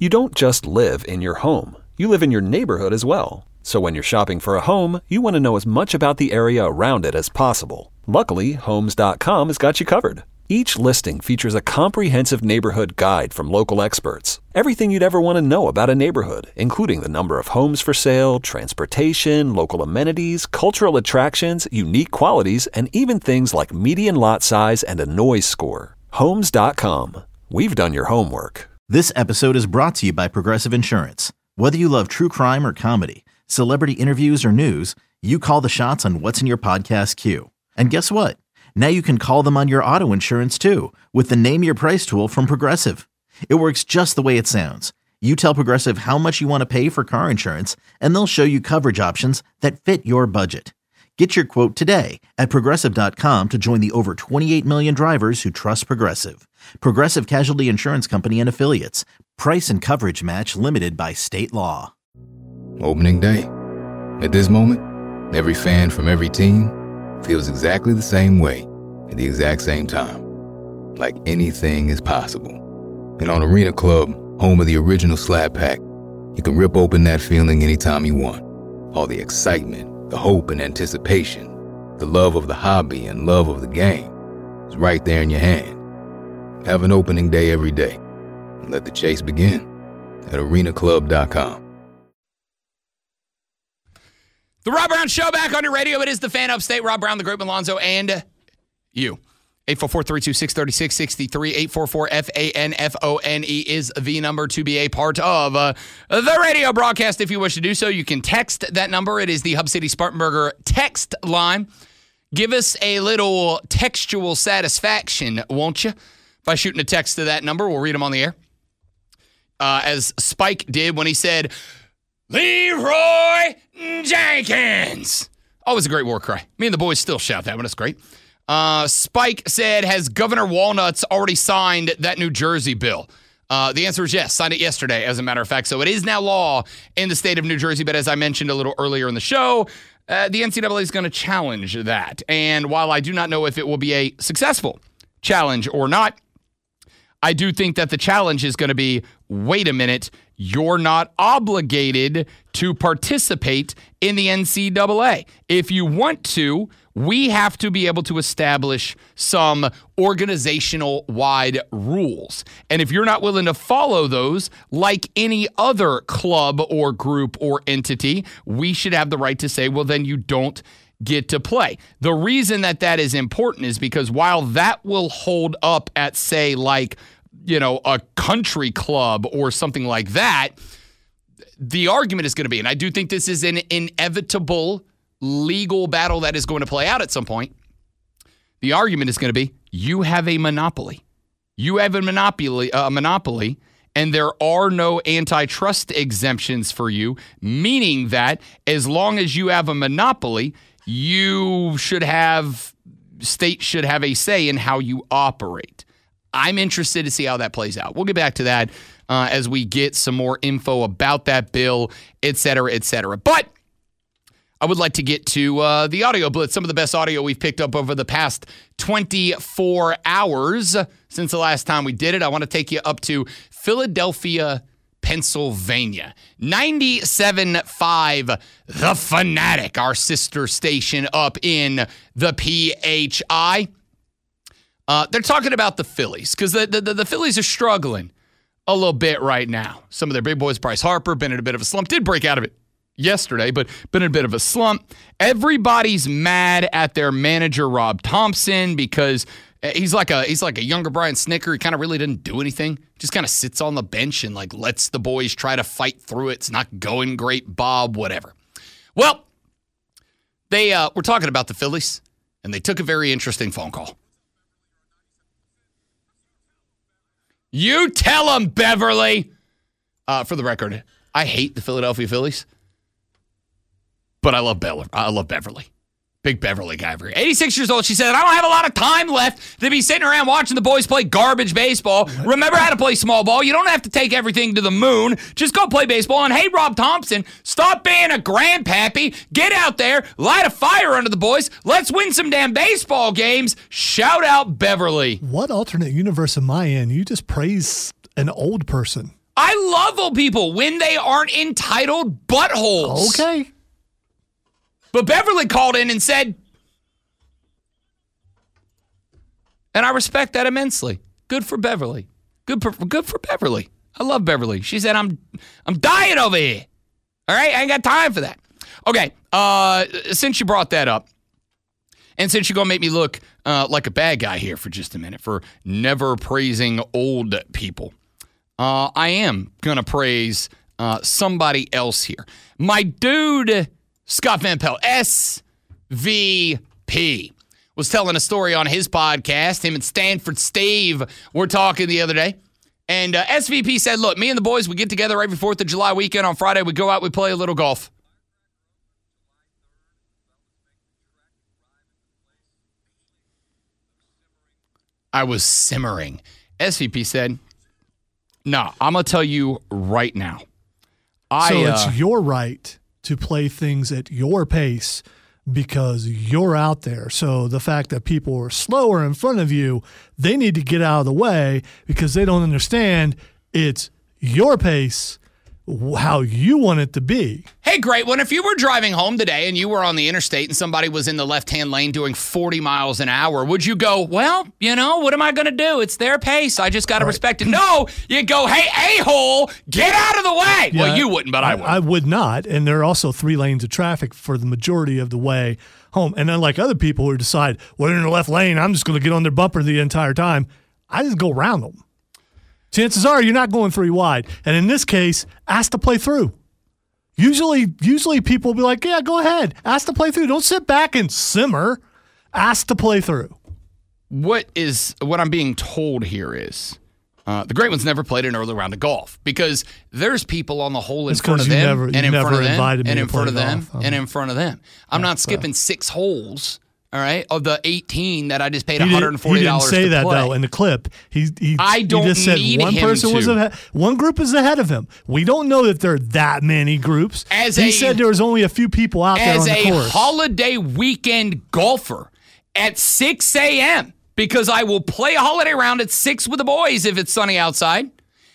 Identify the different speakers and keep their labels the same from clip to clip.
Speaker 1: You don't just live in your home. You live in your neighborhood as well. So when you're shopping for a home, you want to know as much about the area around it as possible. Luckily, Homes.com has got you covered. Each listing features a comprehensive neighborhood guide from local experts. Everything you'd ever want to know about a neighborhood, including the number of homes for sale, transportation, local amenities, cultural attractions, unique qualities, and even things like median lot size and a noise score. Homes.com. We've done your homework.
Speaker 2: This episode is brought to you by Progressive Insurance. Whether you love true crime or comedy, celebrity interviews or news, you call the shots on what's in your podcast queue. And guess what? Now you can call them on your auto insurance too with the Name Your Price tool from Progressive. It works just the way it sounds. You tell Progressive how much you want to pay for car insurance, and they'll show you coverage options that fit your budget. Get your quote today at Progressive.com to join the over 28 million drivers who trust Progressive. Progressive Casualty Insurance Company and Affiliates. Price and coverage match limited by state law.
Speaker 3: Opening day. At this moment, every fan from every team feels exactly the same way at the exact same time. Like anything is possible. And on Arena Club, home of the original Slab Pack, you can rip open that feeling anytime you want. All the excitement, the hope and anticipation, the love of the hobby and love of the game is right there in your hand. Have an opening day every day. And let the chase begin at arenaclub.com.
Speaker 4: The Rob Brown Show back on your radio. It is the Fan Upstate. Rob Brown, the Great Malonzo, and you. 844-326-3663. 844-FANFONE is the number to be a part of the radio broadcast. If you wish to do so, you can text that number. It is the Hub City Spartanburger text line. Give us a little textual satisfaction, won't you? By shooting a text to that number. We'll read them on the air. As Spike did when he said, Leroy Jenkins. Always a great war cry. Me and the boys still shout that one. It's great. Spike said, has Governor Walnuts already signed that New Jersey bill? The answer is yes. Signed it yesterday, as a matter of fact. So it is now law in the state of New Jersey. But as I mentioned a little earlier in the show, the NCAA is going to challenge that. And while I do not know if it will be a successful challenge or not, I do think that the challenge is going to be, wait a minute, you're not obligated to participate in the NCAA. If you want to, we have to be able to establish some organizational-wide rules. And if you're not willing to follow those, like any other club or group or entity, we should have the right to say, well, then you don't get to play. The reason that that is important is because while that will hold up at, say, like, you know, a country club or something like that, the argument is going to be, and I do think this is an inevitable legal battle that is going to play out at some point. The argument is going to be, you have a monopoly. You have a monopoly, and there are no antitrust exemptions for you, meaning that as long as you have a monopoly, states should have a say in how you operate. I'm interested to see how that plays out. We'll get back to that as we get some more info about that bill, et cetera, et cetera. But I would like to get to the audio blitz, some of the best audio we've picked up over the past 24 hours since the last time we did it. I want to take you up to Philadelphia, Pennsylvania. 97.5, The Fanatic, our sister station up in the PHI. They're talking about the Phillies because the Phillies are struggling a little bit right now. Some of their big boys, Bryce Harper, been in a bit of a slump. Did break out of it yesterday, but been in a bit of a slump. Everybody's mad at their manager, Rob Thompson, because he's like a younger Brian Snicker. He kind of really didn't do anything. Just kind of sits on the bench and like lets the boys try to fight through it. It's not going great, Bob, whatever. Well, they were talking about the Phillies, and they took a very interesting phone call. You tell them, Beverly. For the record, I hate the Philadelphia Phillies, but I love Beverly. Big Beverly guy over here. 86 years old. She said, I don't have a lot of time left to be sitting around watching the boys play garbage baseball. Remember how to play small ball. You don't have to take everything to the moon. Just go play baseball. And hey, Rob Thompson, stop being a grandpappy. Get out there, light a fire under the boys. Let's win some damn baseball games. Shout out Beverly.
Speaker 5: What alternate universe am I in? You just praise an old person.
Speaker 4: I love old people when they aren't entitled buttholes.
Speaker 5: Okay.
Speaker 4: But Beverly called in and said, and I respect that immensely. Good for Beverly. Good for Beverly. I love Beverly. She said, I'm dying over here. All right? I ain't got time for that. Okay. Since you brought that up, and since you're going to make me look like a bad guy here for just a minute for never praising old people, I am going to praise somebody else here. My dude, Scott Van Pelt, SVP, was telling a story on his podcast. Him and Stanford Steve were talking the other day. And SVP said, look, me and the boys, we get together every 4th of July weekend. On Friday, we go out, we play a little golf. I was simmering. SVP said, no, I'm going to tell you right now.
Speaker 5: So it's your right to play things at your pace because you're out there. So the fact that people are slower in front of you, they need to get out of the way because they don't understand it's your pace, how you want it to be.
Speaker 4: Hey, great one. If you were driving home today and you were on the interstate and somebody was in the left-hand lane doing 40 miles an hour, would you go, well, what am I going to do? It's their pace. I just got to respect it. No, you go, hey, a-hole, get out of the way. Yeah, well, you wouldn't, but I would.
Speaker 5: I would not. And there are also 3 lanes of traffic for the majority of the way home. And unlike other people who decide, well, they're in the left lane, I'm just going to get on their bumper the entire time, I just go around them. Chances are you're not going 3 wide. And in this case, ask to play through. Usually people will be like, yeah, go ahead. Ask to play through. Don't sit back and simmer. Ask to play through.
Speaker 4: What I'm being told here is the Great Ones never played an early round of golf because there's people on the hole in front of them and in front of them and in front of them and in front of them. I'm not skipping 6 holes. All right, of the 18 that I just paid $140 to play.
Speaker 5: He didn't say that though in the clip.
Speaker 4: I don't just said need
Speaker 5: one
Speaker 4: him
Speaker 5: person
Speaker 4: to.
Speaker 5: Was ahead. One group is ahead of him. We don't know that there are that many groups. He said there was only a few people out there on the course.
Speaker 4: As a holiday weekend golfer at 6 a.m. because I will play a holiday round at 6 with the boys if it's sunny outside.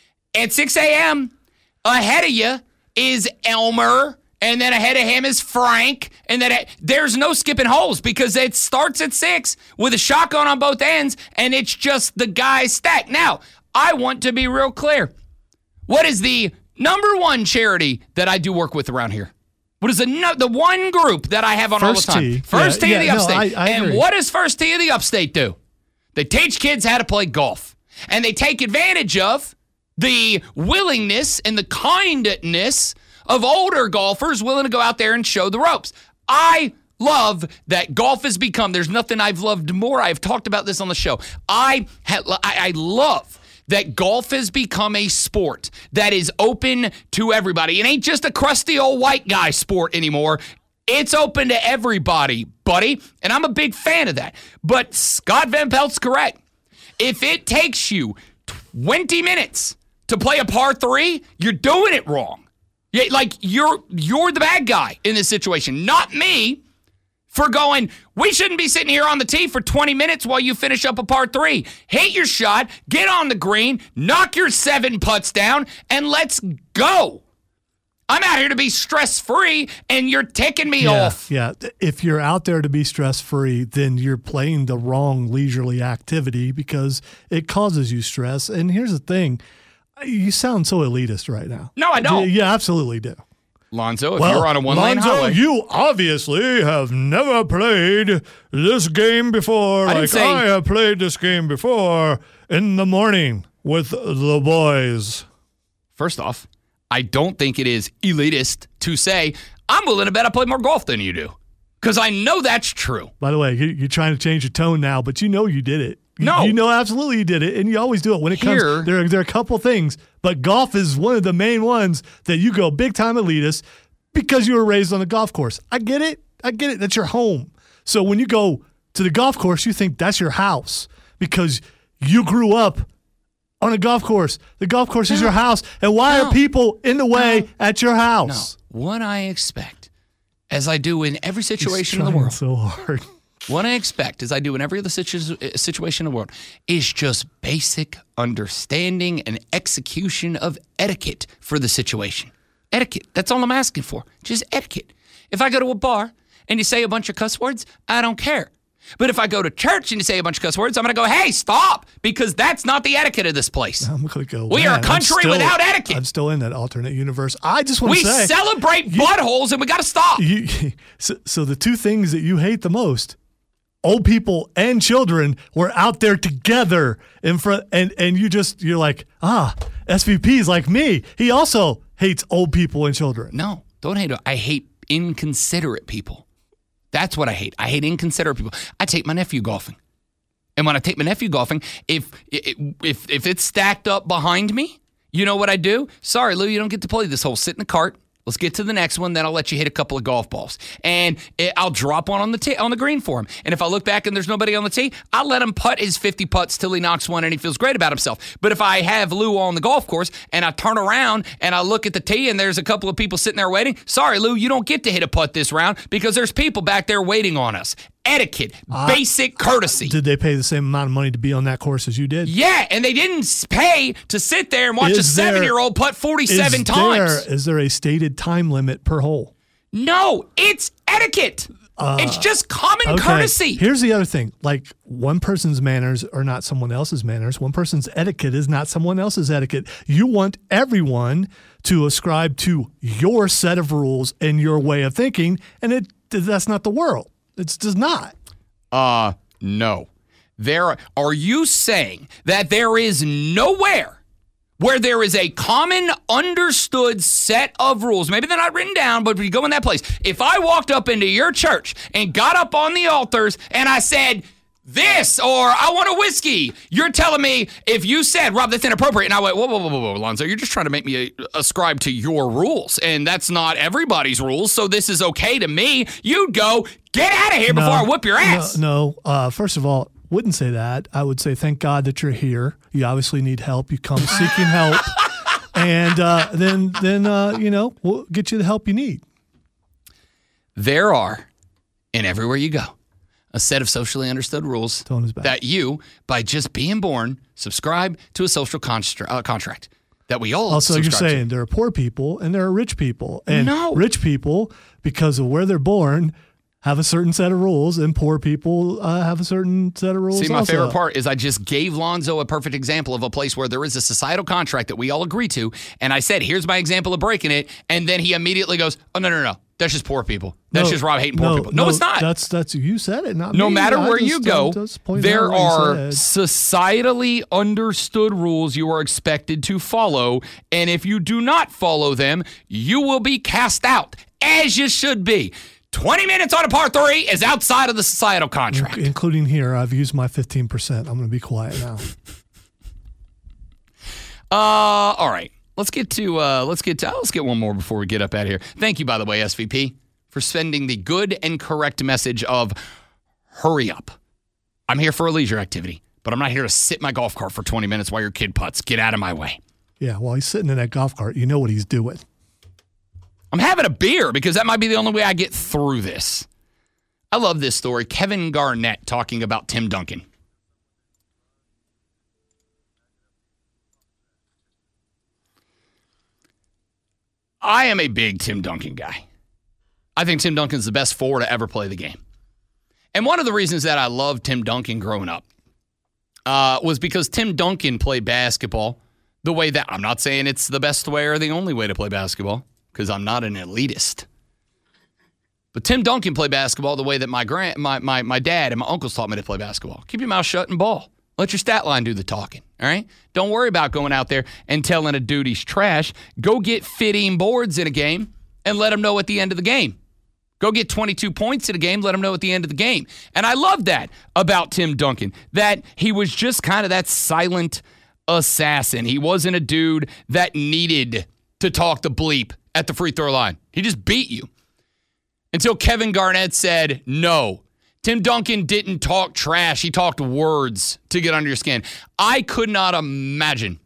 Speaker 4: At 6 a.m. ahead of you is Elmer. And then ahead of him is Frank. And then there's no skipping holes because it starts at 6 with a shotgun on both ends, and it's just the guys stacked. Now, I want to be real clear. What is the number one charity that I do work with around here? What is the one group that I have on
Speaker 5: First
Speaker 4: all the time?
Speaker 5: Tee.
Speaker 4: First Tee of the Upstate.
Speaker 5: I
Speaker 4: and
Speaker 5: agree.
Speaker 4: what does First Tee of the Upstate do? They teach kids how to play golf. And they take advantage of the willingness and the kindness of older golfers willing to go out there and show the ropes. I love that golf has become, there's nothing I've loved more. I've talked about this on the show. I love that golf has become a sport that is open to everybody. It ain't just a crusty old white guy sport anymore. It's open to everybody, buddy. And I'm a big fan of that. But Scott Van Pelt's correct. If it takes you 20 minutes to play a par 3, you're doing it wrong. Yeah, like you're the bad guy in this situation, not me for going, we shouldn't be sitting here on the tee for 20 minutes while you finish up a par 3. Hit your shot, get on the green, knock your 7 putts down, and let's go. I'm out here to be stress-free, and you're ticking me off.
Speaker 5: Yeah, if you're out there to be stress-free, then you're playing the wrong leisurely activity because it causes you stress. And here's the thing. You sound so elitist right now.
Speaker 4: No, I don't.
Speaker 5: You absolutely do.
Speaker 4: Lonzo, if you're on a one-lane
Speaker 5: Lonzo,
Speaker 4: highway.
Speaker 5: you obviously have never played this game before. I have played this game before in the morning with the boys.
Speaker 4: First off, I don't think it is elitist to say, I'm willing to bet I play more golf than you do. Because I know that's true.
Speaker 5: By the way, you're trying to change your tone now, but you know you did it.
Speaker 4: No.
Speaker 5: You know absolutely you did it, and you always do it. When it comes, there are a couple things, but golf is one of the main ones that you go big-time elitist because you were raised on a golf course. I get it. That's your home. So when you go to the golf course, you think that's your house because you grew up on a golf course. The golf course is your house. And why are people in the way at your house?
Speaker 4: No. What I expect, as I do in every situation in the world.
Speaker 5: So hard.
Speaker 4: what I expect, as I do in every other situation in the world, is just basic understanding and execution of etiquette for the situation. Etiquette. That's all I'm asking for. Just etiquette. If I go to a bar and you say a bunch of cuss words, I don't care. But if I go to church and you say a bunch of cuss words, I'm going to go, hey, stop, because that's not the etiquette of this place.
Speaker 5: I'm going to go,
Speaker 4: we are a country without etiquette.
Speaker 5: I'm still in that alternate universe. I just want to say.
Speaker 4: We celebrate buttholes and we got to stop.
Speaker 5: So the two things that you hate the most, old people and children, were out there together in front, and you're like, SVP's like me. He also hates old people and children.
Speaker 4: No, don't hate it. I hate inconsiderate people. That's what I hate. I hate inconsiderate people. I take my nephew golfing. And when I take my nephew golfing, if it's stacked up behind me, you know what I do? Sorry, Lou, you don't get to play this hole. Sit in the cart. Let's get to the next one, then I'll let you hit a couple of golf balls. And I'll drop one on the green for him. And if I look back and there's nobody on the tee, I'll let him putt his 50 putts till he knocks one and he feels great about himself. But if I have Lou on the golf course and I turn around and I look at the tee and there's a couple of people sitting there waiting, sorry, Lou, you don't get to hit a putt this round because there's people back there waiting on us. Etiquette, basic courtesy.
Speaker 5: Did they pay the same amount of money to be on that course as you did?
Speaker 4: Yeah, and they didn't pay to sit there and watch a 7-year-old putt 47 times.
Speaker 5: Is there a stated time limit per hole?
Speaker 4: No, it's etiquette. It's just common courtesy.
Speaker 5: Here's the other thing. Like, one person's manners are not someone else's manners. One person's etiquette is not someone else's etiquette. You want everyone to ascribe to your set of rules and your way of thinking, and that's not the world. It does not.
Speaker 4: No. Are you saying that there is nowhere where there is a common understood set of rules? Maybe they're not written down, but if you go in that place, if I walked up into your church and got up on the altars and I said this, or I want a whiskey, you're telling me if you said, Rob, that's inappropriate, and I went, whoa, Alonzo, you're just trying to make me ascribe to your rules, and that's not everybody's rules, so this is okay to me. You'd go, get out of here before I whoop your ass.
Speaker 5: No. First of all, wouldn't say that. I would say, thank God that you're here. You obviously need help. You come seeking help, and then we'll get you the help you need.
Speaker 4: There are, and everywhere you go, a set of socially understood rules that you, by just being born, subscribe to a social contract that we all
Speaker 5: also, you're saying there are poor people and there are rich people. And rich people, because of where they're born, have a certain set of rules, and poor people have a certain set of rules.
Speaker 4: See, my favorite part is I just gave Lonzo a perfect example of a place where there is a societal contract that we all agree to, and I said, here's my example of breaking it, and then he immediately goes, oh, no. That's just poor people. That's just Rob hating poor people. No, it's not.
Speaker 5: That's you said it, not me.
Speaker 4: No matter where you go, there are societally understood rules you are expected to follow, and if you do not follow them, you will be cast out, as you should be. 20 minutes on a par 3 is outside of the societal contract.
Speaker 5: Including here, I've used my 15%. I'm going to be quiet now.
Speaker 4: All right. Let's get one more before we get up out of here. Thank you, by the way, SVP, for sending the good and correct message of hurry up. I'm here for a leisure activity, but I'm not here to sit in my golf cart for 20 minutes while your kid putts. Get out of my way.
Speaker 5: Yeah, while he's sitting in that golf cart, you know what he's doing.
Speaker 4: I'm having a beer because that might be the only way I get through this. I love this story. Kevin Garnett talking about Tim Duncan. I am a big Tim Duncan guy. I think Tim Duncan's the best forward to ever play the game. And one of the reasons that I loved Tim Duncan growing up was because Tim Duncan played basketball the way that, I'm not saying it's the best way or the only way to play basketball, because I'm not an elitist. But Tim Duncan played basketball the way that my dad and my uncles taught me to play basketball. Keep your mouth shut and ball. Let your stat line do the talking, all right? Don't worry about going out there and telling a dude he's trash. Go get 15 boards in a game and let him know at the end of the game. Go get 22 points in a game, let him know at the end of the game. And I love that about Tim Duncan, that he was just kind of that silent assassin. He wasn't a dude that needed to talk the bleep at the free throw line. He just beat you. Until Kevin Garnett said, no, Tim Duncan didn't talk trash. He talked words to get under your skin. I could not imagine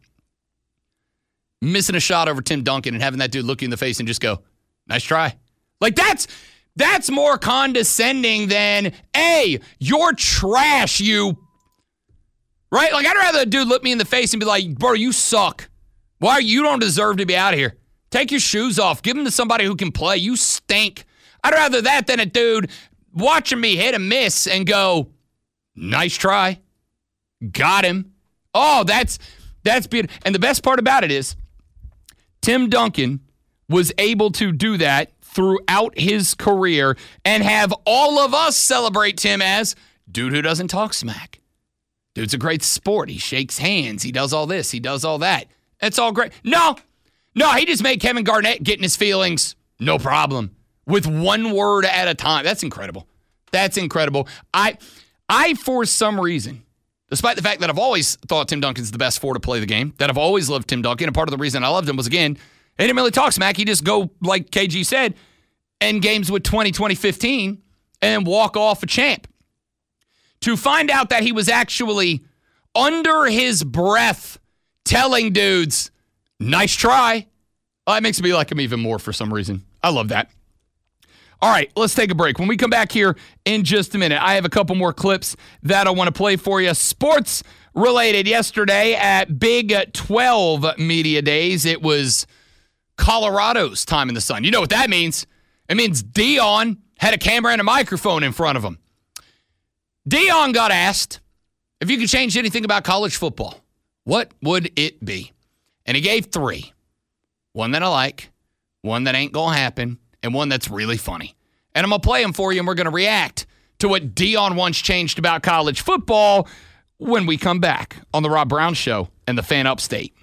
Speaker 4: missing a shot over Tim Duncan and having that dude look you in the face and just go, nice try. Like, that's That's more condescending than, hey, you're trash, you. Right? Like, I'd rather a dude look me in the face and be like, bro, you suck. Why? You don't deserve to be out here. Take your shoes off. Give them to somebody who can play. You stink. I'd rather that than a dude watching me hit a miss and go, nice try. Got him. Oh, that's beautiful. And the best part about it is Tim Duncan was able to do that throughout his career and have all of us celebrate Tim as dude who doesn't talk smack. Dude's a great sport. He shakes hands. He does all this. He does all that. It's all great. No, he just made Kevin Garnett get in his feelings. No problem. With one word at a time. That's incredible. That's incredible. I for some reason, despite the fact that I've always thought Tim Duncan's the best four to play the game, that I've always loved Tim Duncan, and part of the reason I loved him was, again, he didn't really talk smack. He just go, like KG said, end games with 2015 and walk off a champ. To find out that he was actually under his breath telling dudes, nice try. It makes me like him even more for some reason. I love that. All right, let's take a break. When we come back here in just a minute, I have a couple more clips that I want to play for you. Sports related yesterday at Big 12 Media Days. It was Colorado's time in the sun. You know what that means. It means Deion had a camera and a microphone in front of him. Deion got asked if you could change anything about college football, what would it be? And he gave 3. One that I like, one that ain't going to happen, and one that's really funny. And I'm going to play them for you, and we're going to react to what Deion once changed about college football when we come back on The Rob Brown Show and the Fan Upstate.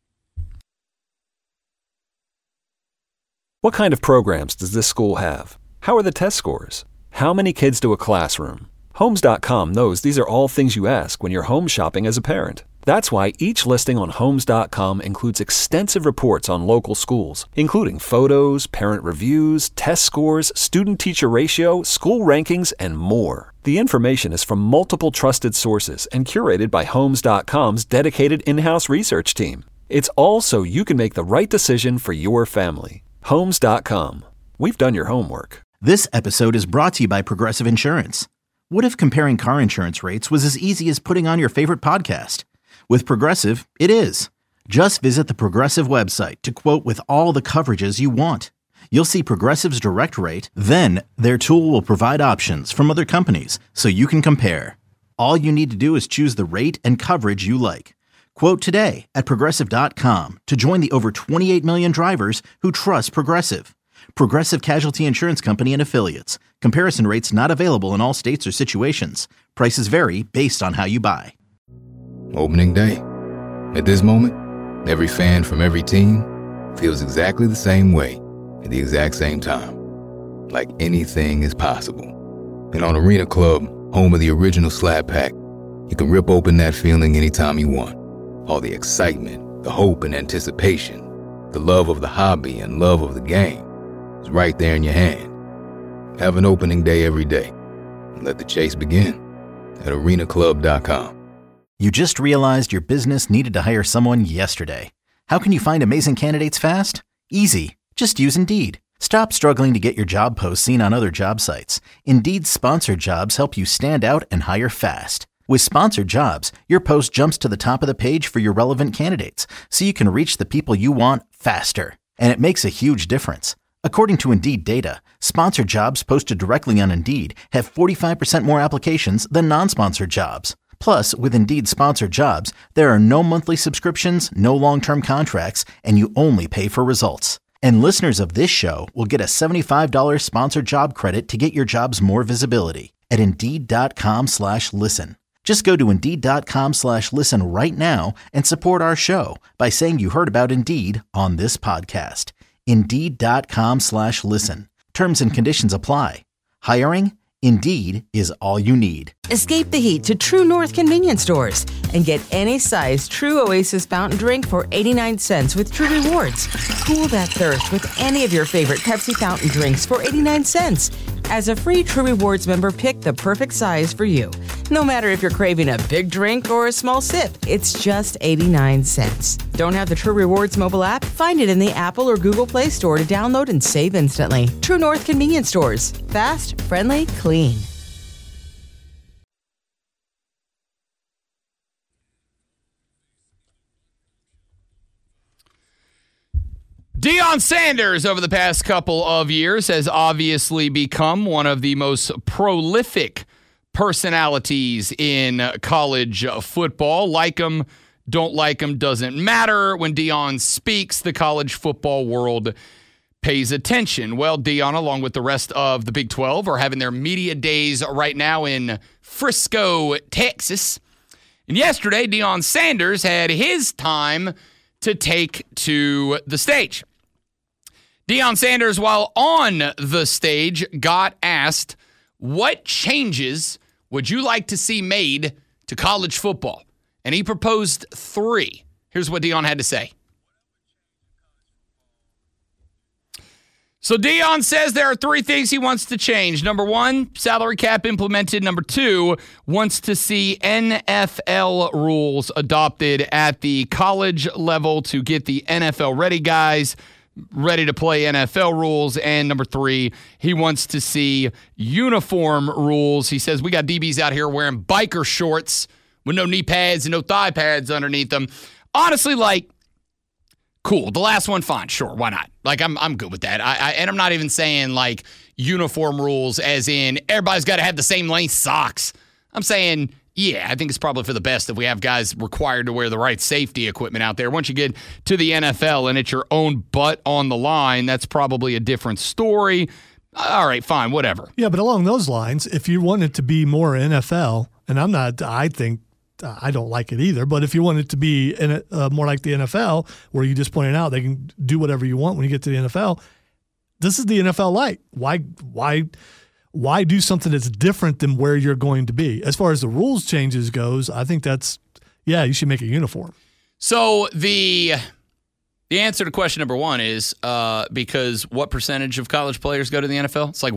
Speaker 1: What kind of programs does this school have? How are the test scores? How many kids do a classroom? Homes.com knows these are all things you ask when you're home shopping as a parent. That's why each listing on Homes.com includes extensive reports on local schools, including photos, parent reviews, test scores, student-teacher ratio, school rankings, and more. The information is from multiple trusted sources and curated by Homes.com's dedicated in-house research team. It's all so you can make the right decision for your family. Homes.com. We've done your homework.
Speaker 2: This episode is brought to you by Progressive Insurance. What if comparing car insurance rates was as easy as putting on your favorite podcast? With Progressive, it is. Just visit the Progressive website to quote with all the coverages you want. You'll see Progressive's direct rate, then their tool will provide options from other companies so you can compare. All you need to do is choose the rate and coverage you like. Quote today at Progressive.com to join the over 28 million drivers who trust Progressive. Progressive Casualty Insurance Company and Affiliates. Comparison rates not available in all states or situations. Prices vary based on how you buy.
Speaker 3: Opening day. At this moment, every fan from every team feels exactly the same way at the exact same time. Like anything is possible. And on Arena Club, home of the original Slab Pack, you can rip open that feeling anytime you want. All the excitement, the hope and anticipation, the love of the hobby and love of the game is right there in your hand. Have an opening day every day. And let the chase begin at arenaclub.com.
Speaker 2: You just realized your business needed to hire someone yesterday. How can you find amazing candidates fast? Easy. Just use Indeed. Stop struggling to get your job posts seen on other job sites. Indeed's sponsored jobs help you stand out and hire fast. With sponsored jobs, your post jumps to the top of the page for your relevant candidates, so you can reach the people you want faster. And it makes a huge difference. According to Indeed data, sponsored jobs posted directly on Indeed have 45% more applications than non-sponsored jobs. Plus, with Indeed sponsored jobs, there are no monthly subscriptions, no long-term contracts, and you only pay for results. And listeners of this show will get a $75 sponsored job credit to get your jobs more visibility at Indeed.com/listen. Just go to Indeed.com/listen right now and support our show by saying you heard about Indeed on this podcast. Indeed.com/listen. Terms and conditions apply. Hiring? Indeed is all you need.
Speaker 6: Escape the heat to True North convenience stores and get any size True Oasis fountain drink for 89 cents with True Rewards. Cool that thirst with any of your favorite Pepsi fountain drinks for 89 cents. As a free True Rewards member, pick the perfect size for you. No matter if you're craving a big drink or a small sip, it's just 89 cents. Don't have the True Rewards mobile app? Find it in the Apple or Google Play Store to download and save instantly. True North Convenience Stores. Fast, friendly, clean.
Speaker 4: Deion Sanders, over the past couple of years, has obviously become one of the most prolific personalities in college football. Like him, don't like him, doesn't matter. When Deion speaks, the college football world pays attention. Well, Deion, along with the rest of the Big 12, are having their media days right now in Frisco, Texas. And yesterday, Deion Sanders had his time to take to the stage. Deion Sanders, while on the stage, got asked, what changes would you like to see made to college football? And he proposed 3. Here's what Deion had to say. So Deion says there are 3 things he wants to change. Number 1, salary cap implemented. Number 2, wants to see NFL rules adopted at the college level to get the NFL ready guys ready to play NFL rules. And number 3, he wants to see uniform rules. He says we got DBs out here wearing biker shorts with no knee pads and no thigh pads underneath them. Honestly, like, cool. The last one, fine. Sure. Why not? Like, I'm good with that. And I'm not even saying, like, uniform rules as in everybody's got to have the same length socks. I'm saying, yeah, I think it's probably for the best if we have guys required to wear the right safety equipment out there. Once you get to the NFL and it's your own butt on the line, that's probably a different story. All right, fine, whatever.
Speaker 5: Yeah, but along those lines, if you want it to be more NFL, and I don't like it either, but if you want it to be more like the NFL, where you just pointed out they can do whatever you want when you get to the NFL, this is the NFL light. Why do something that's different than where you're going to be? As far as the rules changes goes, I think you should make it uniform.
Speaker 4: So the answer to question number 1 is because what percentage of college players go to the NFL? It's like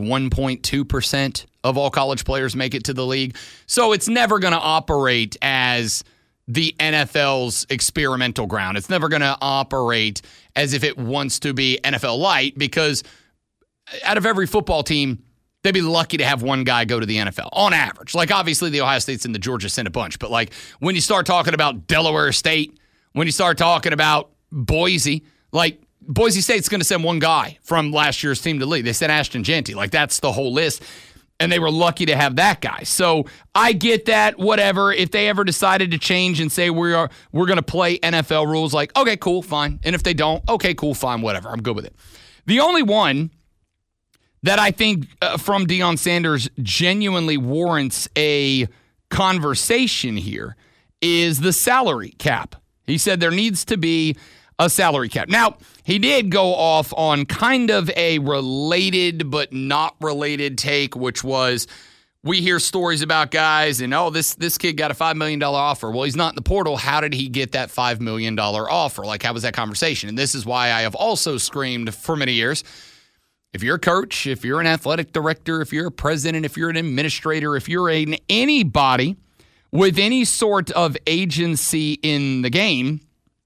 Speaker 4: 1.2% of all college players make it to the league. So it's never going to operate as the NFL's experimental ground. It's never going to operate as if it wants to be NFL light, because out of every football team, they'd be lucky to have one guy go to the NFL on average. Like, obviously, the Ohio States and the Georgia sent a bunch. But, like, when you start talking about Delaware State, when you start talking about Boise, like, Boise State's going to send one guy from last year's team to the league. They sent Ashton Jeanty. Like, that's the whole list. And they were lucky to have that guy. So I get that, whatever. If they ever decided to change and say we're going to play NFL rules, like, okay, cool, fine. And if they don't, okay, cool, fine, whatever. I'm good with it. The only one that I think from Deion Sanders genuinely warrants a conversation here is the salary cap. He said there needs to be a salary cap. Now, he did go off on kind of a related but not related take, which was we hear stories about guys and, this kid got a $5 million offer. Well, he's not in the portal. How did he get that $5 million offer? Like, how was that conversation? And this is why I have also screamed for many years, if you're a coach, if you're an athletic director, if you're a president, if you're an administrator, if you're anybody with any sort of agency in the game,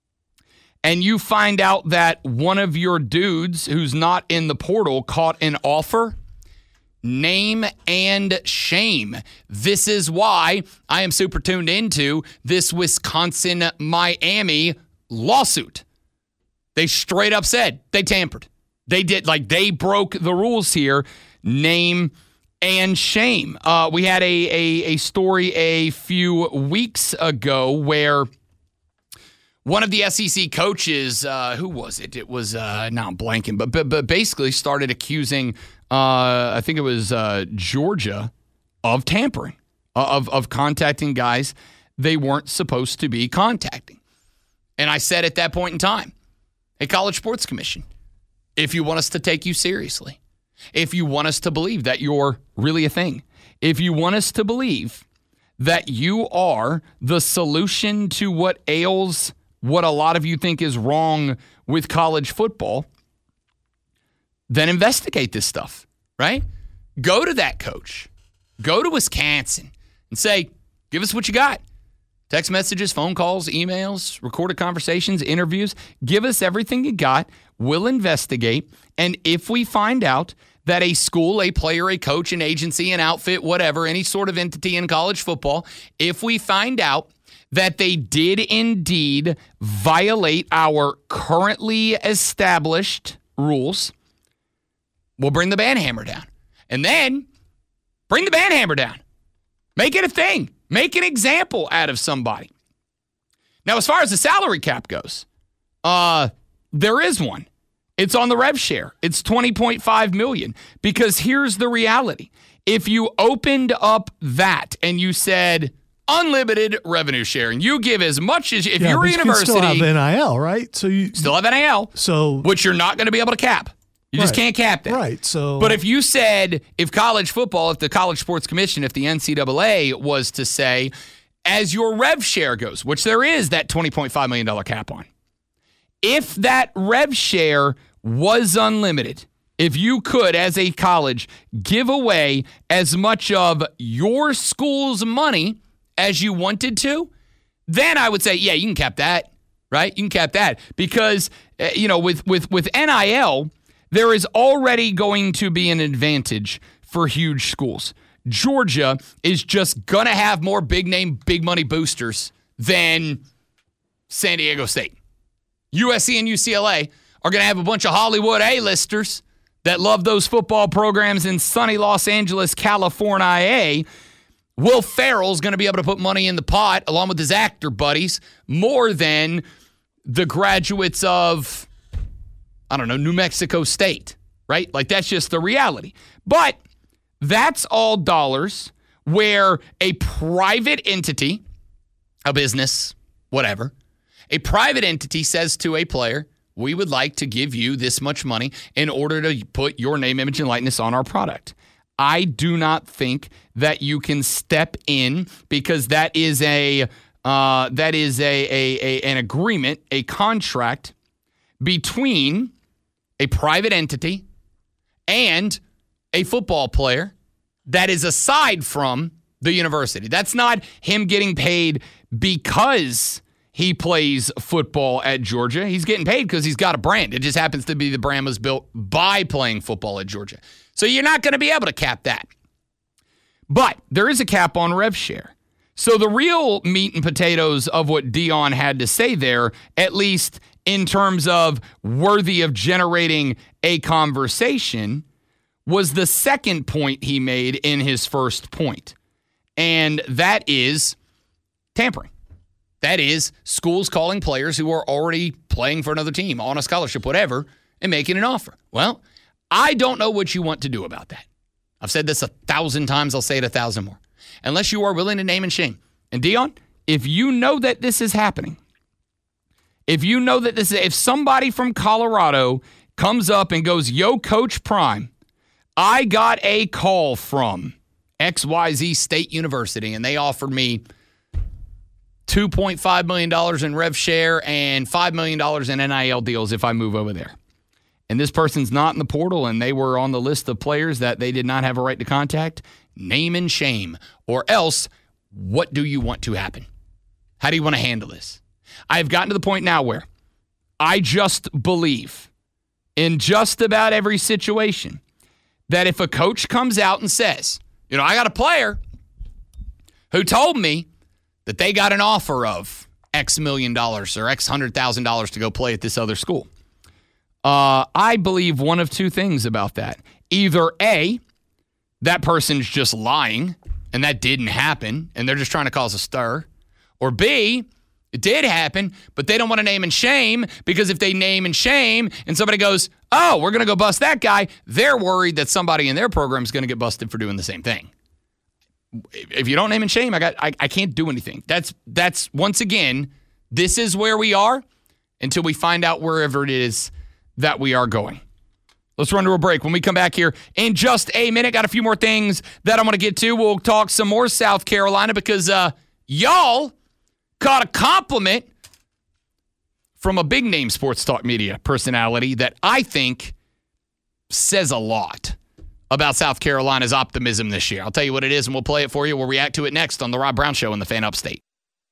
Speaker 4: and you find out that one of your dudes who's not in the portal caught an offer, name and shame. This is why I am super tuned into this Wisconsin-Miami lawsuit. They straight up said they tampered. They did, like, they broke the rules here. Name and shame. We had a story a few weeks ago where one of the SEC coaches, who was it? It was, now I'm blanking, but basically started accusing, I think it was Georgia, of tampering, of contacting guys they weren't supposed to be contacting. And I said at that point in time, hey, College Sports Commission, if you want us to take you seriously, if you want us to believe that you're really a thing, if you want us to believe that you are the solution to what ails what a lot of you think is wrong with college football, then investigate this stuff, right? Go to that coach. Go to Wisconsin and say, give us what you got. Text messages, phone calls, emails, recorded conversations, interviews. Give us everything you got. We'll investigate. And if we find out that a school, a player, a coach, an agency, an outfit, whatever, any sort of entity in college football, if we find out that they did indeed violate our currently established rules, we'll bring the ban hammer down. And then bring the ban hammer down. Make it a thing. Make an example out of somebody. Now, as far as the salary cap goes, there is one. It's on the rev share. It's $20.5 million. Because here's the reality. If you opened up that and you said unlimited revenue sharing, you give as much as if you're a university.
Speaker 5: You still have NIL, right? So you
Speaker 4: still have NIL, which you're not going to be able to cap. You just can't cap that.
Speaker 5: Right.
Speaker 4: But if you said, if college football, if the College Sports Commission, if the NCAA was to say, as your rev share goes, which there is that $20.5 million cap on, if that rev share was unlimited, if you could, as a college, give away as much of your school's money as you wanted to, then I would say, yeah, you can cap that, right? You can cap that because, with NIL, there is already going to be an advantage for huge schools. Georgia is just going to have more big-name, big-money boosters than San Diego State. USC and UCLA are going to have a bunch of Hollywood A-listers that love those football programs in sunny Los Angeles, California. Will Ferrell's going to be able to put money in the pot, along with his actor buddies, more than the graduates of, New Mexico State, right? Like, that's just the reality. But that's all dollars where a private entity, a business, whatever, a private entity says to a player, we would like to give you this much money in order to put your name, image, and likeness on our product. I do not think that you can step in because that is an agreement, a contract between a private entity and a football player that is aside from the university. That's not him getting paid because he plays football at Georgia. He's getting paid because he's got a brand. It just happens to be the brand was built by playing football at Georgia. So you're not going to be able to cap that. But there is a cap on rev share. So the real meat and potatoes of what Deion had to say there, at least in terms of worthy of generating a conversation, was the second point he made in his first point. And that is tampering. That is schools calling players who are already playing for another team on a scholarship, whatever, and making an offer. Well, I don't know what you want to do about that. I've said this 1,000 times. I'll say it 1,000 more. Unless you are willing to name and shame. And Deion, if you know that this is happening, if somebody from Colorado comes up and goes, yo, Coach Prime, I got a call from XYZ State University, and they offered me $2.5 million in rev share and $5 million in NIL deals if I move over there. And this person's not in the portal and they were on the list of players that they did not have a right to contact, name and shame. Or else, what do you want to happen? How do you want to handle this? I've gotten to the point now where I just believe in just about every situation that if a coach comes out and says, I got a player who told me that they got an offer of X million dollars or X $100,000 to go play at this other school. I believe one of two things about that. Either A, that person's just lying and that didn't happen and they're just trying to cause a stir. Or B, it did happen, but they don't want to name and shame because if they name and shame and somebody goes, oh, we're going to go bust that guy, they're worried that somebody in their program is going to get busted for doing the same thing. If you don't name and shame, I can't do anything. That's once again, this is where we are until we find out wherever it is that we are going. Let's run to a break. When we come back here in just a minute, got a few more things that I'm going to get to. We'll talk some more South Carolina because y'all caught a compliment from a big name sports talk media personality that I think says a lot about South Carolina's optimism this year. I'll tell you what it is, and we'll play it for you. We'll react to it next on The Rob Brown Show on the Fan Upstate.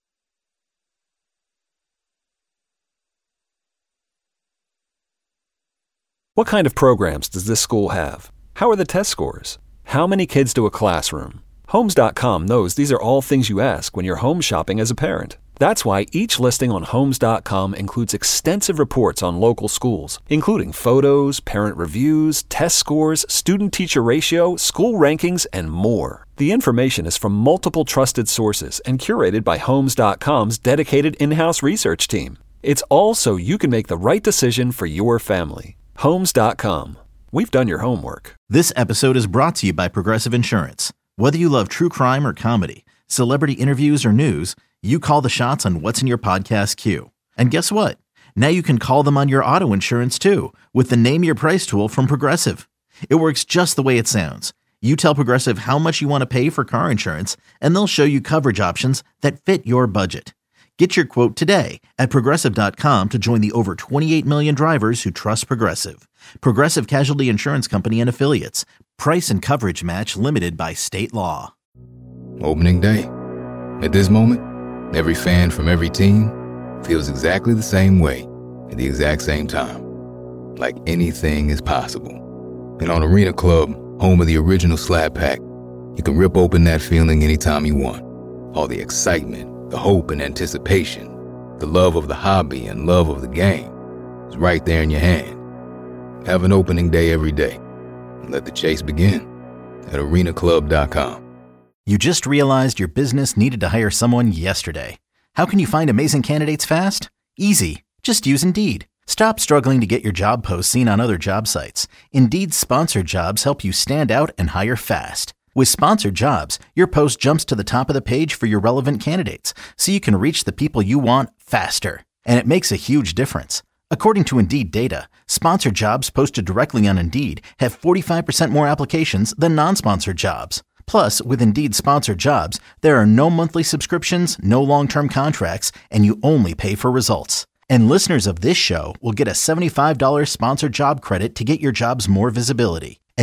Speaker 1: What kind of programs does this school have? How are the test scores? How many kids do a classroom? Homes.com knows these are all things you ask when you're home shopping as a parent. That's why each listing on Homes.com includes extensive reports on local schools, including photos, parent reviews, test scores, student-teacher ratio, school rankings, and more. The information is from multiple trusted sources and curated by Homes.com's dedicated in-house research team. It's all so you can make the right decision for your family. Homes.com. We've done your homework.
Speaker 2: This episode is brought to you by Progressive Insurance. Whether you love true crime or comedy, celebrity interviews or news, you call the shots on what's in your podcast queue. And guess what? Now you can call them on your auto insurance too with the Name Your Price tool from Progressive. It works just the way it sounds. You tell Progressive how much you want to pay for car insurance, and they'll show you coverage options that fit your budget. Get your quote today at Progressive.com to join the over 28 million drivers who trust Progressive. Progressive Casualty Insurance Company and Affiliates. Price and coverage match limited by state law.
Speaker 3: Opening day. At this moment, every fan from every team feels exactly the same way at the exact same time. Like anything is possible. And on Arena Club, home of the original Slab Pack, you can rip open that feeling anytime you want. All the excitement, the hope and anticipation, the love of the hobby and love of the game is right there in your hand. Have an opening day every day. And let the chase begin at arenaclub.com.
Speaker 2: You just realized your business needed to hire someone yesterday. How can you find amazing candidates fast? Easy. Just use Indeed. Stop struggling to get your job posts seen on other job sites. Indeed's sponsored jobs help you stand out and hire fast. With sponsored jobs, your post jumps to the top of the page for your relevant candidates, so you can reach the people you want faster. And it makes a huge difference. According to Indeed data, sponsored jobs posted directly on Indeed have 45% more applications than non-sponsored jobs. Plus, with Indeed sponsored jobs, there are no monthly subscriptions, no long-term contracts, and you only pay for results. And listeners of this show will get a $75 sponsored job credit to get your jobs more visibility at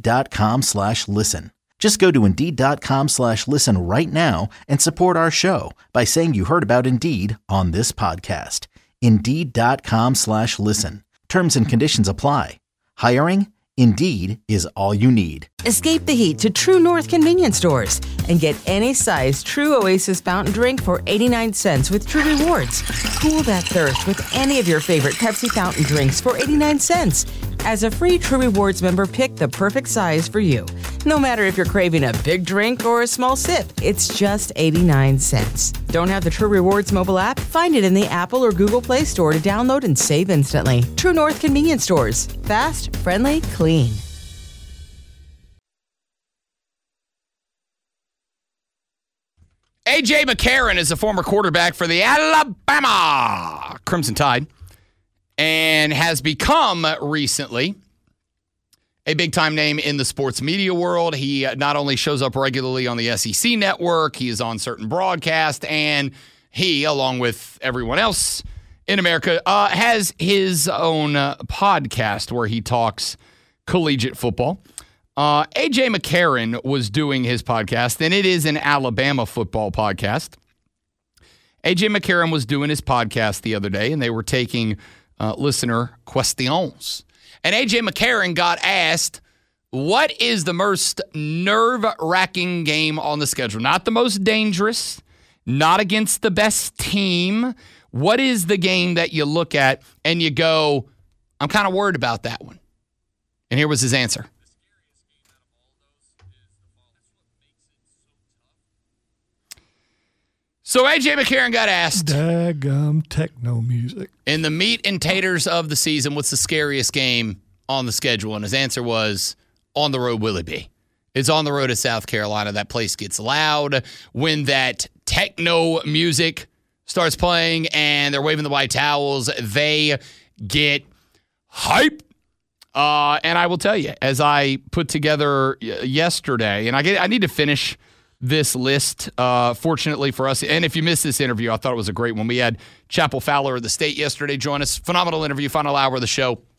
Speaker 2: Indeed.com/listen. Just go to Indeed.com/listen right now and support our show by saying you heard about Indeed on this podcast. Indeed.com/listen. Terms and conditions apply. Hiring? Indeed is all you need.
Speaker 6: Escape the heat to True North convenience stores and get any size True Oasis fountain drink for 89 cents with True Rewards. Cool that thirst with any of your favorite Pepsi fountain drinks for 89 cents. As a free True Rewards member, pick the perfect size for you. No matter if you're craving a big drink or a small sip, it's just 89 cents. Don't have the True Rewards mobile app? Find it in the Apple or Google Play Store to download and save instantly. True North convenience stores. Fast, friendly, clean.
Speaker 4: A.J. McCarron is a former quarterback for the Alabama Crimson Tide and has become recently a big-time name in the sports media world. He not only shows up regularly on the SEC network, he is on certain broadcasts, and he, along with everyone else in America, has his own podcast where he talks collegiate football. A.J. McCarron was doing his podcast, and it is an Alabama football podcast. A.J. McCarron was doing his podcast the other day, and they were taking listener questions. And A.J. McCarron got asked, what is the most nerve-wracking game on the schedule? Not the most dangerous, not against the best team. What is the game that you look at and you go, I'm kind of worried about that one? And here was his answer. So A.J. McCarron got asked,
Speaker 5: daggum techno music.
Speaker 4: In the meat and taters of the season, what's the scariest game on the schedule? And his answer was, on the road will it be? It's on the road to South Carolina. That place gets loud when that techno music starts playing and they're waving the white towels. They get hype. And I will tell you, as I put together yesterday, and I need to finish this list, fortunately for us. And if you missed this interview, I thought it was a great one. We had Chapel Fowler of the State yesterday join us. Phenomenal interview, final hour of the show.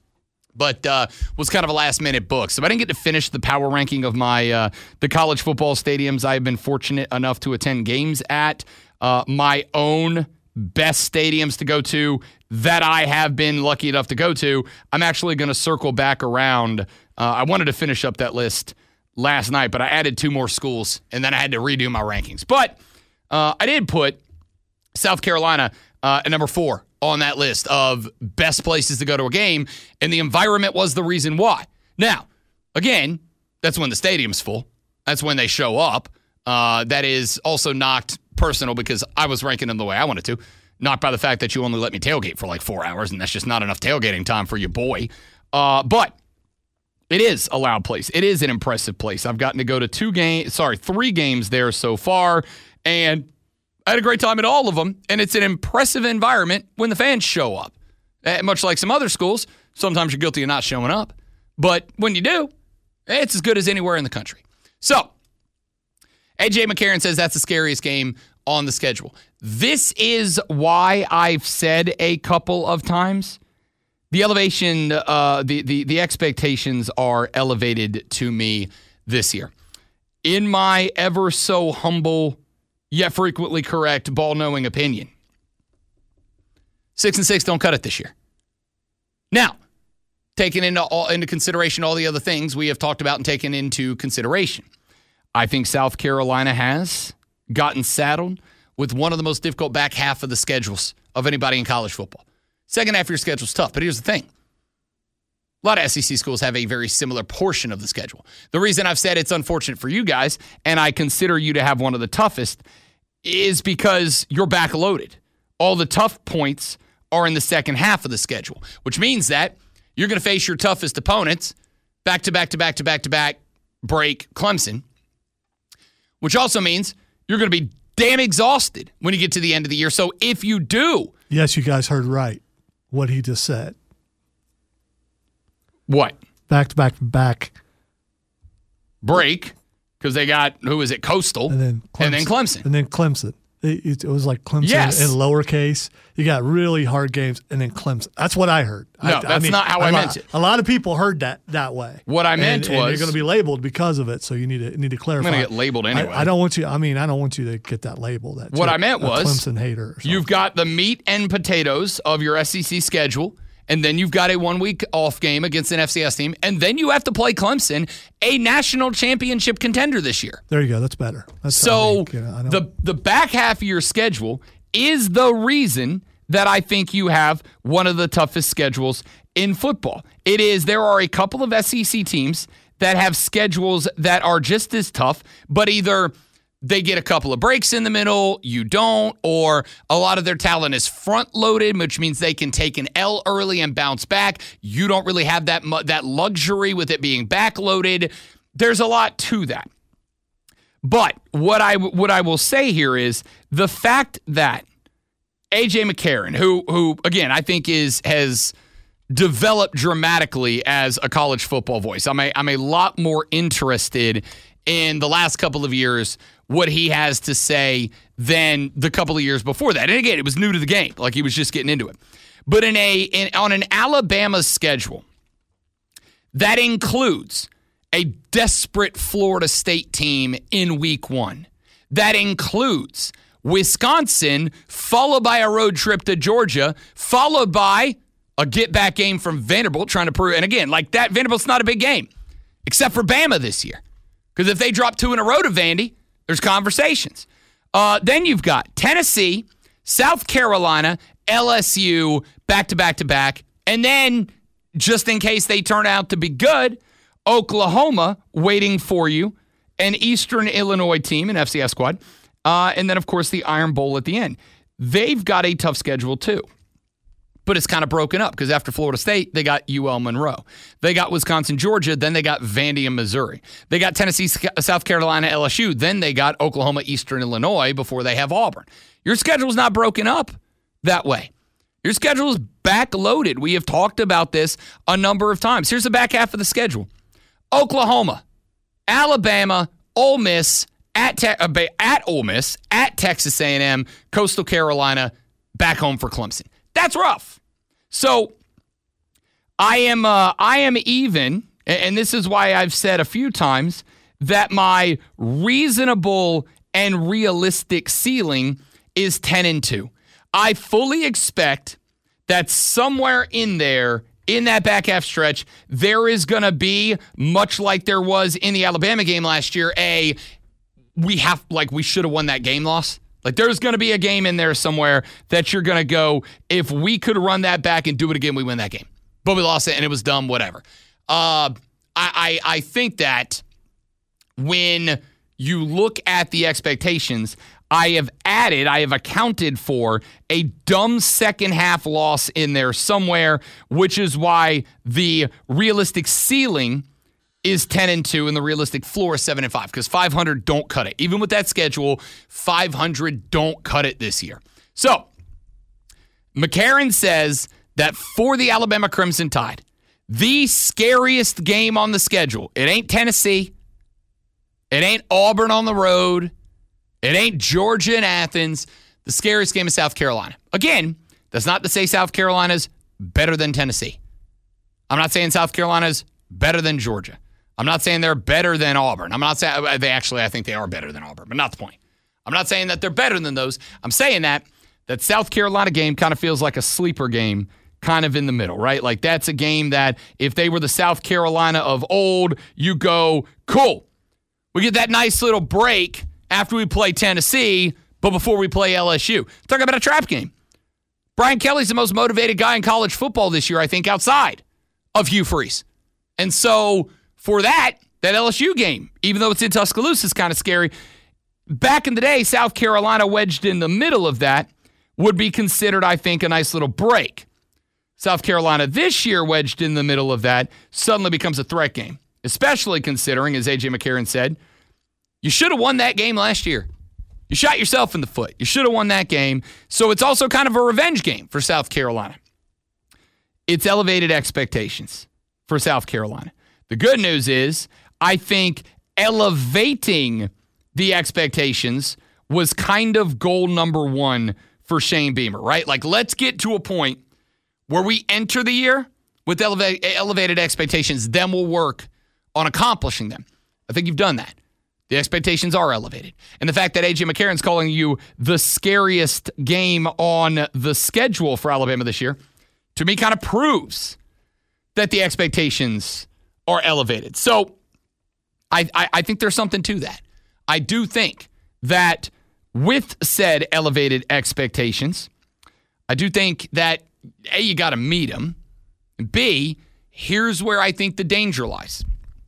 Speaker 4: but was kind of a last-minute book. So I didn't get to finish the power ranking of my the college football stadiums I've been fortunate enough to attend games at. My own best stadiums to go to that I have been lucky enough to go to, I'm actually going to circle back around. I wanted to finish up that list last night, but I added 2 more schools, and then I had to redo my rankings. But I did put South Carolina at number 4 on that list of best places to go to a game, and the environment was the reason why. Now, again, that's when the stadium's full. That's when they show up. That is also knocked personal because I was ranking them the way I wanted to, not by the fact that you only let me tailgate for like 4 hours, and that's just not enough tailgating time for your boy. But it is a loud place. It is an impressive place. I've gotten to go to 3 games there so far, and I had a great time at all of them, and it's an impressive environment when the fans show up. Much like some other schools, sometimes you're guilty of not showing up, but when you do, it's as good as anywhere in the country. So, AJ McCarron says that's the scariest game on the schedule. This is why I've said a couple of times, the elevation, the expectations are elevated to me this year. In my ever so humble yet frequently correct ball-knowing opinion, 6-6 don't cut it this year. Now, taking into consideration all the other things we have talked about and taken into consideration, I think South Carolina has gotten saddled with one of the most difficult back half of the schedules of anybody in college football. Second half of your schedule is tough, but here's the thing. A lot of SEC schools have a very similar portion of the schedule. The reason I've said it's unfortunate for you guys, and I consider you to have one of the toughest, is because you're backloaded. All the tough points are in the second half of the schedule, which means that you're going to face your toughest opponents back-to-back break Clemson, which also means you're going to be damn exhausted when you get to the end of the year. So if you do...
Speaker 5: Yes, you guys heard right what he just said.
Speaker 4: What?
Speaker 5: Back.
Speaker 4: Break, because they got, who is it, Coastal, and then Clemson.
Speaker 5: And then Clemson. It was like Clemson in lowercase. You got really hard games, and then Clemson. That's what I heard.
Speaker 4: No, that's not how I meant it.
Speaker 5: A lot of people heard that way.
Speaker 4: What I meant was,
Speaker 5: and you're going to be labeled because of it. So you need to clarify.
Speaker 4: I'm going to get labeled anyway.
Speaker 5: I don't want you. I don't want you to get that label. What
Speaker 4: I meant was
Speaker 5: Clemson hater.
Speaker 4: You've got the meat and potatoes of your SEC schedule, and then you've got a 1 week off game against an FCS team, and then you have to play Clemson, a national championship contender this year.
Speaker 5: There you go. That's better.
Speaker 4: The back half of your schedule is the reason that I think you have one of the toughest schedules in football. There are a couple of SEC teams that have schedules that are just as tough, but either they get a couple of breaks in the middle, you don't, or a lot of their talent is front-loaded, which means they can take an L early and bounce back. You don't really have that luxury with it being backloaded. There's a lot to that. But what I will say here is the fact that A.J. McCarron, who again, I think has developed dramatically as a college football voice. I'm a lot more interested in the last couple of years what he has to say than the couple of years before that. And again, it was new to the game, like he was just getting into it. But on an Alabama schedule, that includes a desperate Florida State team in week 1. That includes Wisconsin, followed by a road trip to Georgia, followed by a get-back game from Vanderbilt, trying to prove, and again, like that, Vanderbilt's not a big game, except for Bama this year. Because if they drop 2 in a row to Vandy, there's conversations. Then you've got Tennessee, South Carolina, LSU, back-to-back, and then, just in case they turn out to be good, Oklahoma waiting for you, an Eastern Illinois team, an FCS squad, and then, of course, the Iron Bowl at the end. They've got a tough schedule, too. But it's kind of broken up because after Florida State, they got UL Monroe. They got Wisconsin, Georgia. Then they got Vandy and Missouri. They got Tennessee, South Carolina, LSU. Then they got Oklahoma, Eastern Illinois before they have Auburn. Your schedule's not broken up that way. Your schedule is backloaded. We have talked about this a number of times. Here's the back half of the schedule. Oklahoma, Alabama, Ole Miss, at Ole Miss, at Texas A&M, Coastal Carolina, back home for Clemson. That's rough. So I am even, and this is why I've said a few times that my reasonable and realistic ceiling is 10-2. I fully expect that somewhere in there, in that back half stretch, there is going to be, much like there was in the Alabama game last year, we should have won that game loss. Like, there's going to be a game in there somewhere that you're going to go, if we could run that back and do it again, we win that game. But we lost it and it was dumb, whatever. I think that when you look at the expectations, I have accounted for a dumb second half loss in there somewhere, which is why the realistic ceiling is 10-2 and the realistic floor is 7-5, because 500 don't cut it. Even with that schedule, 500 don't cut it this year. So, McCarron says that for the Alabama Crimson Tide, the scariest game on the schedule, it ain't Tennessee, it ain't Auburn on the road, it ain't Georgia and Athens. The scariest game is South Carolina. Again, that's not to say South Carolina's better than Tennessee. I'm not saying South Carolina's better than Georgia. I'm not saying they're better than Auburn. I'm not saying I think they are better than Auburn, but not the point. I'm not saying that they're better than those. I'm saying that South Carolina game kind of feels like a sleeper game, kind of in the middle, right? Like, that's a game that if they were the South Carolina of old, you go, cool. We get that nice little break after we play Tennessee, but before we play LSU. Talking about a trap game. Brian Kelly's the most motivated guy in college football this year, I think, outside of Hugh Freeze. And so for that LSU game, even though it's in Tuscaloosa, is kind of scary. Back in the day, South Carolina wedged in the middle of that would be considered, I think, a nice little break. South Carolina this year wedged in the middle of that suddenly becomes a threat game, especially considering, as A.J. McCarron said, you should have won that game last year. You shot yourself in the foot. You should have won that game. So it's also kind of a revenge game for South Carolina. It's elevated expectations for South Carolina. The good news is, I think elevating the expectations was kind of goal number one for Shane Beamer, right? Like, let's get to a point where we enter the year with elevated expectations, then we'll work on accomplishing them. I think you've done that. The expectations are elevated. And the fact that A.J. McCarron's calling you the scariest game on the schedule for Alabama this year, to me, kind of proves that the expectations are elevated. So I think there's something to that. I do think that with said elevated expectations, I do think that, A, you got to meet them, and B, here's where I think the danger lies.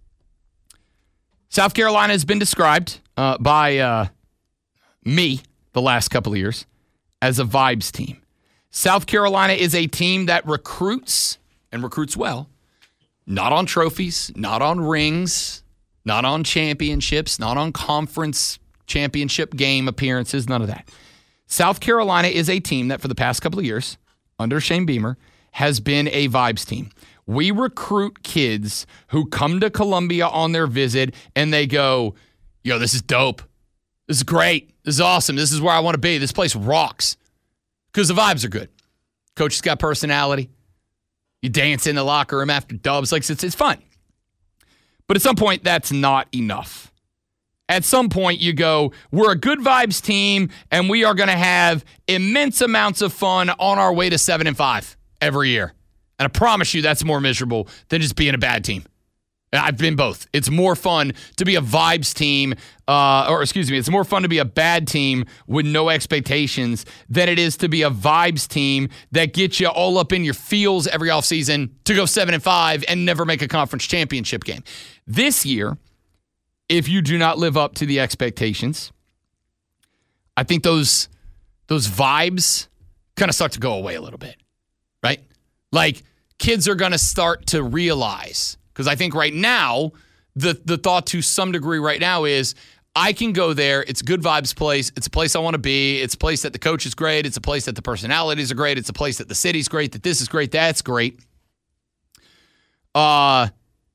Speaker 4: South Carolina has been described by me the last couple of years as a vibes team. South Carolina is a team that recruits, and recruits well, not on trophies, not on rings, not on championships, not on conference championship game appearances, none of that. South Carolina is a team that for the past couple of years, under Shane Beamer, has been a vibes team. We recruit kids who come to Columbia on their visit and they go, yo, this is dope. This is great. This is awesome. This is where I want to be. This place rocks. Because the vibes are good. Coach has got personality. You dance in the locker room after dubs. Like, it's fun. But at some point, that's not enough. At some point, you go, we're a good vibes team, and we are going to have immense amounts of fun on our way to 7-5 every year. And I promise you that's more miserable than just being a bad team. I've been both. It's more fun to be a vibes team, it's more fun to be a bad team with no expectations than it is to be a vibes team that gets you all up in your feels every offseason to go 7-5 and never make a conference championship game. This year, if you do not live up to the expectations, I think those vibes kind of start to go away a little bit, right? Like, kids are going to start to realize, because I think right now, the thought to some degree right now is, I can go there. It's a good vibes place. It's a place I want to be. It's a place that the coach is great. It's a place that the personalities are great. It's a place that the city's great, that this is great, that's great. And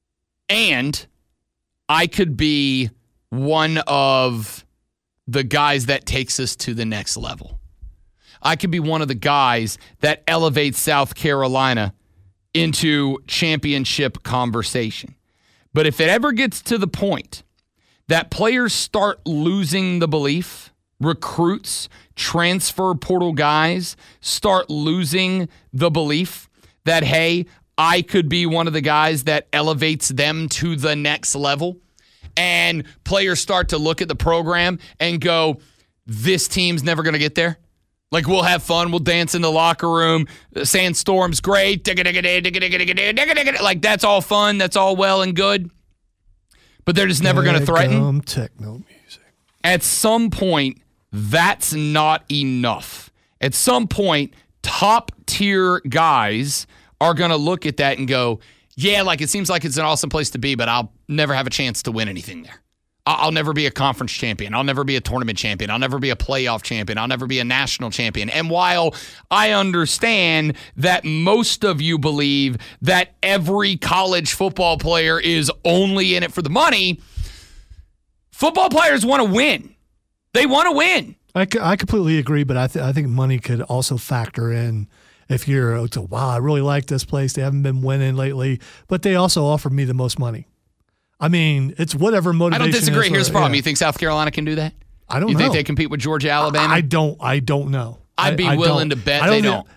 Speaker 4: I could be one of the guys that takes us to the next level. I could be one of the guys that elevates South Carolina into championship conversation. But if it ever gets to the point that players start losing the belief, recruits, transfer portal guys start losing the belief that, hey, I could be one of the guys that elevates them to the next level, and players start to look at the program and go, this team's never going to get there. Like, we'll have fun. We'll dance in the locker room. Sandstorm's great. Like, that's all fun. That's all well and good. But they're just never going to threaten.
Speaker 5: Techno music.
Speaker 4: At some point, that's not enough. At some point, top-tier guys are going to look at that and go, yeah, like, it seems like it's an awesome place to be, but I'll never have a chance to win anything there. I'll never be a conference champion. I'll never be a tournament champion. I'll never be a playoff champion. I'll never be a national champion. And while I understand that most of you believe that every college football player is only in it for the money, football players want to win. They want to win.
Speaker 5: I completely agree, but I think money could also factor in. If you're, wow, I really like this place. They haven't been winning lately, but they also offered me the most money. I mean, it's whatever motivation.
Speaker 4: I don't disagree. Here's the problem.
Speaker 5: Yeah.
Speaker 4: You think South Carolina can do that?
Speaker 5: I don't know.
Speaker 4: You think they compete with Georgia, Alabama?
Speaker 5: I don't know.
Speaker 4: I'd be willing to bet they don't.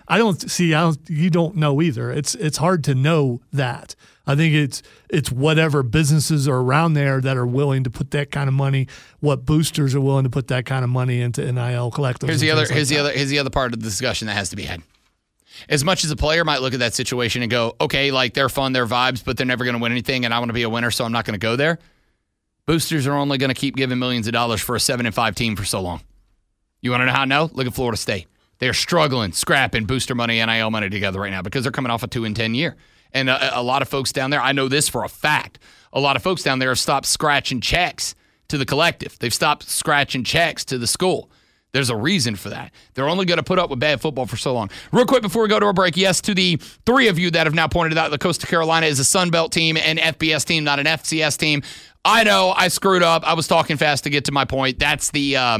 Speaker 5: You don't know either. It's hard to know that. I think it's whatever businesses are around there that are willing to put that kind of money, what boosters are willing to put that kind of money into NIL collectives.
Speaker 4: Here's the other part of the discussion that has to be had. As much as a player might look at that situation and go, okay, like, they're fun, they're vibes, but they're never going to win anything, and I want to be a winner, so I'm not going to go there. Boosters are only going to keep giving millions of dollars for a 7-5 team for so long. You want to know how I know? Look at Florida State. They're struggling, scrapping booster money, NIL money together right now because they're coming off a 2-10 year. And a lot of folks down there, I know this for a fact, a lot of folks down there have stopped scratching checks to the collective. They've stopped scratching checks to the school. There's a reason for that. They're only going to put up with bad football for so long. Real quick before we go to our break, yes, to the three of you that have now pointed out that Coastal Carolina is a Sun Belt team, an FBS team, not an FCS team. I know I screwed up. I was talking fast to get to my point. That's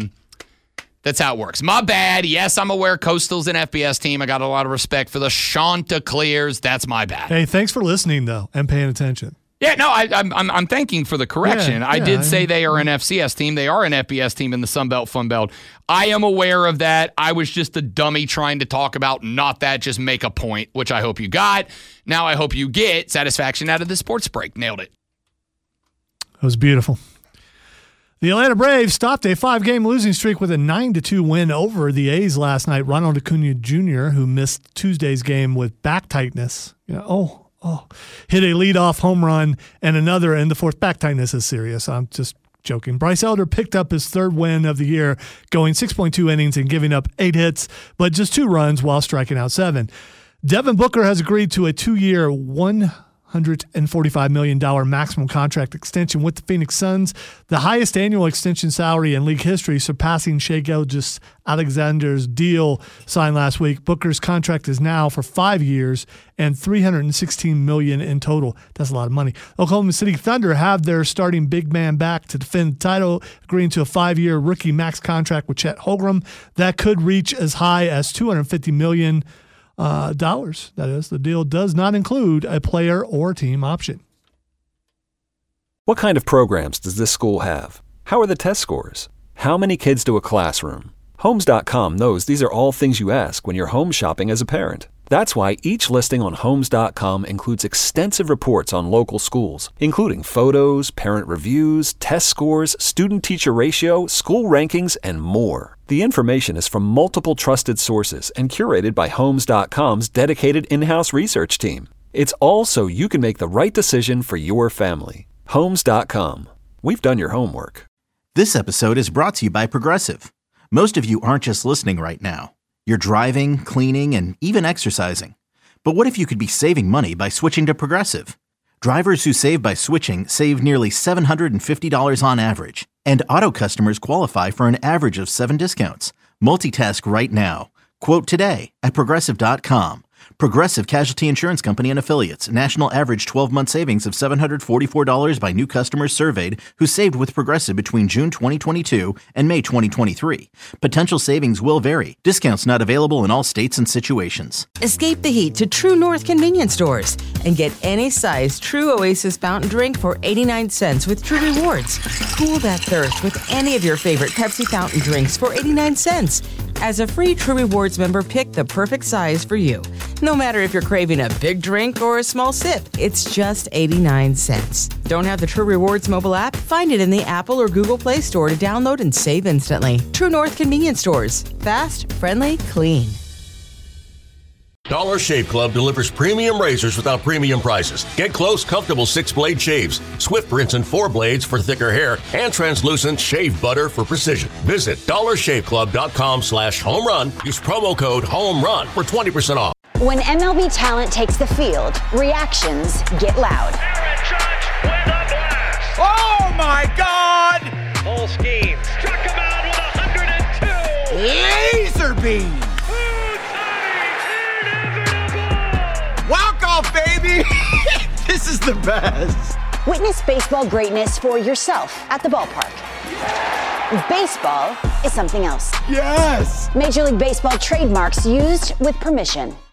Speaker 4: how it works. My bad. Yes, I'm aware Coastal's an FBS team. I got a lot of respect for the Chanticleers. That's my bad.
Speaker 5: Hey, thanks for listening, though, and paying attention.
Speaker 4: Yeah, no, I'm thanking for the correction. I did say they are an FCS team. They are an FBS team in the Sun Belt, Fun Belt. I am aware of that. I was just a dummy trying to talk about not that, just make a point, which I hope you got. Now I hope you get satisfaction out of the sports break. Nailed it.
Speaker 5: It was beautiful. The Atlanta Braves stopped a 5-game losing streak with a 9-2 win over the A's last night. Ronald Acuna Jr., who missed Tuesday's game with back tightness, hit a leadoff home run and another in the fourth. Back tightness is serious. I'm just joking. Bryce Elder picked up his third win of the year, going 6.2 innings and giving up 8 hits, but just 2 runs while striking out 7. Devin Booker has agreed to a 2-year, $145 million maximum contract extension with the Phoenix Suns, the highest annual extension salary in league history, surpassing Shai Gilgeous-Alexander's deal signed last week. Booker's contract is now for 5 years and $316 million in total. That's a lot of money. Oklahoma City Thunder have their starting big man back to defend the title, agreeing to a 5-year rookie max contract with Chet Holmgren that could reach as high as $250 million. That is, the deal does not include a player or team option.
Speaker 1: What kind of programs does this school have? How are the test scores? How many kids do a classroom? Homes.com knows these are all things you ask when you're home shopping as a parent. That's why each listing on Homes.com includes extensive reports on local schools, including photos, parent reviews, test scores, student-teacher ratio, school rankings, and more. The information is from multiple trusted sources and curated by Homes.com's dedicated in-house research team. It's all so you can make the right decision for your family. Homes.com. We've done your homework.
Speaker 2: This episode is brought to you by Progressive. Most of you aren't just listening right now. You're driving, cleaning, and even exercising. But what if you could be saving money by switching to Progressive? Drivers who save by switching save nearly $750 on average. And auto customers qualify for an average of 7 discounts. Multitask right now. Quote today at Progressive.com. Progressive Casualty Insurance Company and Affiliates. National average 12-month savings of $744 by new customers surveyed who saved with Progressive between June 2022 and May 2023. Potential savings will vary. Discounts not available in all states and situations.
Speaker 6: Escape the heat to True North convenience stores and get any size True Oasis fountain drink for 89 cents with True Rewards. Cool that thirst with any of your favorite Pepsi fountain drinks for 89 cents. As a free True Rewards member, pick the perfect size for you. No matter if you're craving a big drink or a small sip, it's just 89 cents. Don't have the True Rewards mobile app? Find it in the Apple or Google Play Store to download and save instantly. True North convenience stores. Fast, friendly, clean.
Speaker 7: Dollar Shave Club delivers premium razors without premium prices. Get close, comfortable 6-blade shaves, swift rinse and 4 blades for thicker hair, and translucent shave butter for precision. Visit dollarshaveclub.com/home run. Use promo code HOMERUN for 20% off.
Speaker 8: When MLB talent takes the field, reactions get loud.
Speaker 9: Aaron Judge with a blast.
Speaker 10: Oh my God!
Speaker 9: Full scheme. Struck him out with 102.
Speaker 10: Laser beam. Walk off, baby! This is the best.
Speaker 8: Witness baseball greatness for yourself at the ballpark. Baseball is something else.
Speaker 10: Yes!
Speaker 8: Major League Baseball trademarks used with permission.